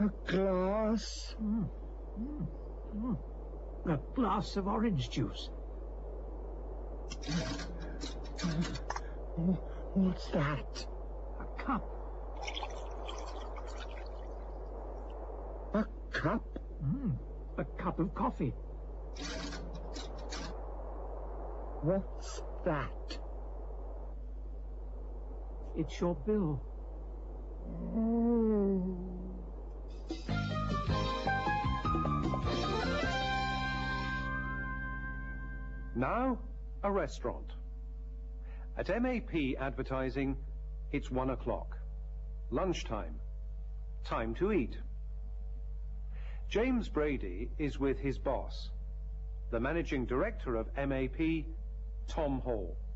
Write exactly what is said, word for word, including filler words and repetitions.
A glass? Mm. Mm. Mm. A glass of orange juice. What's that? A cup. A cup? Mm. A cup of coffee. What's that? It's your bill. Oh. Now, a restaurant. At M A P Advertising, it's one o'clock. Lunchtime. Time to eat. James Brady is with his boss, the managing director of M A P, Tom Hall.